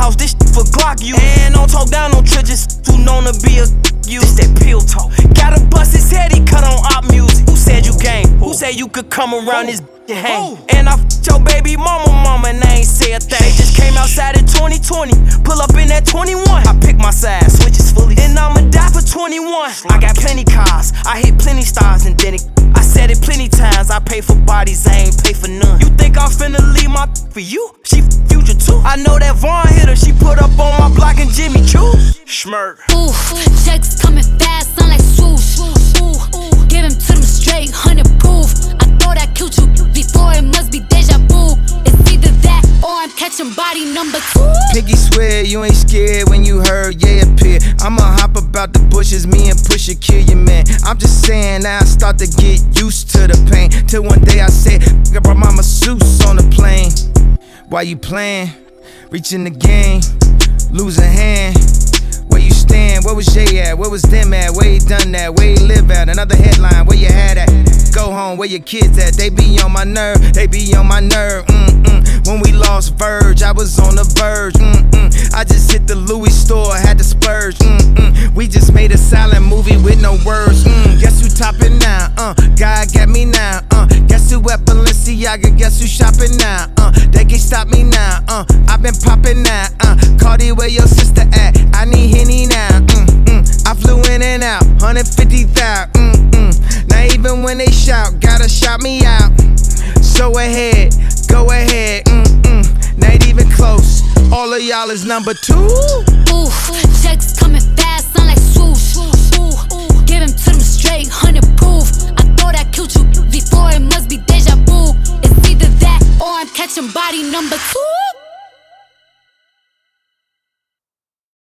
house, this for Glock you. And don't talk down on trenches, who known to be a you. It's that pill talk. Gotta bust his head, he cut on op music. Who said you gang? Who said you could come around this and hang? And I f***ed your baby mama and they ain't say a thing. They just came outside in 2020, pull up in that 21. I pick my side, switches fully, and I'ma die for 21. I got plenty cars, I hit plenty stars, and then I said it plenty times. I pay for bodies, I ain't pay for none. You think I'm finna leave my for you? She future too. I know that Vaughn hit her, she put up on my block and Jimmy Choo. Schmirk. Ooh, checks coming fast, sound like swoosh. Ooh, give him to them straight, 100 proof. I thought I killed you before, it must be deja vu. It's either that or I'm catching body number 2. Pinky swear you ain't scared when you heard yeah appear. I'ma hop about the bushes, me and Pusha kill your man. I'm just saying now I start to get used to the pain. Till one day I said, I brought my masseuse on the plane. Why you playing? Reaching the game, lose a hand. Where you stand? Where was Jay at? Where was them at? Where he done that? Where he live at? Another headline, where you had at? Go home, where your kids at? They be on my nerve, they be on my nerve. When we lost Verge, I was on the verge. I just hit the Louis store, had to splurge. We just made a silent movie with no words. Guess who topping now? God got me now. Guess who at Balenciaga? Guess who shopping now? They can't stop me now. I've been popping now. Cardi, where your sister at? I need Henny now. I flew in and out, 150,000. Now even when they shout, gotta shout me out. So ahead, go ahead. Not even close. All of y'all is number 2. Ooh, checks coming fast, sound like swoosh. Ooh, give him to them straight, 100 proof. I thought I killed you before, it must be deja vu. It's either that or I'm catching body number 2.